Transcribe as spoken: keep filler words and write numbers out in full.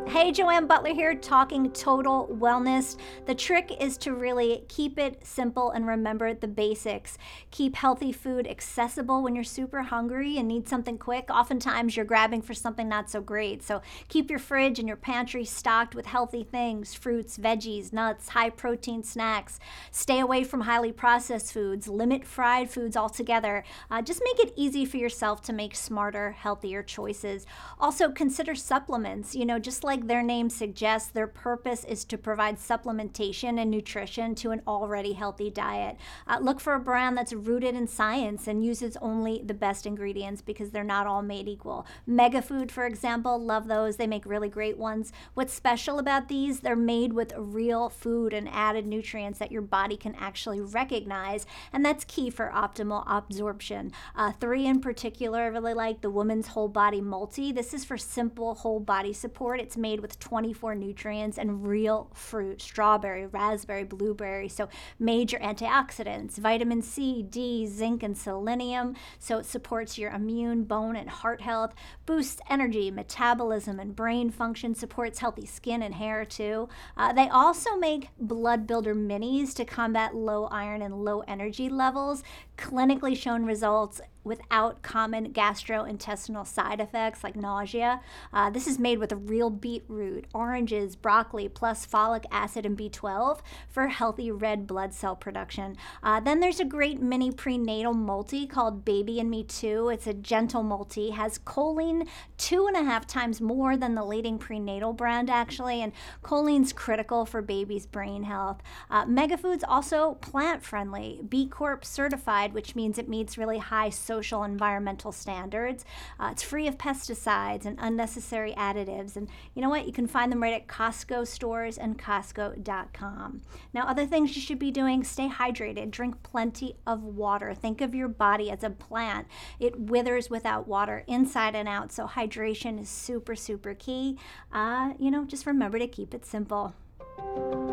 Hey, Joanne Butler here, talking total wellness. The trick is to really keep it simple and remember the basics. Keep healthy food accessible when you're super hungry and need something quick. Oftentimes you're grabbing for something not so great. So keep your fridge and your pantry stocked with healthy things, fruits, veggies, nuts, high protein snacks. Stay away from highly processed foods. Limit fried foods altogether. Uh, just make it easy for yourself to make smarter, healthier choices. Also consider supplements. You know, just like their name suggests, their purpose is to provide supplementation and nutrition to an already healthy diet. Uh, look for a brand that's rooted in science and uses only the best ingredients because they're not all made equal. Mega Food, for example, love those. They make really great ones. What's special about these? They're made with real food and added nutrients that your body can actually recognize, and that's key for optimal absorption. Uh, three in particular, I really like the Woman's Whole Body Multi. This is for simple whole body support. It's made with twenty-four nutrients and real fruit, strawberry, raspberry, blueberry. So major antioxidants, vitamin C, D, zinc, and selenium. So it supports your immune, bone, and heart health, boosts energy, metabolism, and brain function, supports healthy skin and hair too. Uh, they also make blood builder minis to combat low iron and low energy levels, clinically shown results without common gastrointestinal side effects like nausea. Uh, this is made with a real beetroot, oranges, broccoli, plus folic acid and B twelve for healthy red blood cell production. Uh, then there's a great mini prenatal multi called Baby and Me Too. It's a gentle multi, has choline two and a half times more than the leading prenatal brand actually, and choline's critical for baby's brain health. Uh, Mega Foods also plant friendly, B Corp certified, which means it meets really high social social environmental standards. Uh, it's free of pesticides and unnecessary additives. And you know what? You can find them right at Costco stores and Costco dot com. Now, other things you should be doing: stay hydrated, drink plenty of water. Think of your body as a plant. It withers without water inside and out. So hydration is super, super key. Uh, you know, just remember to keep it simple.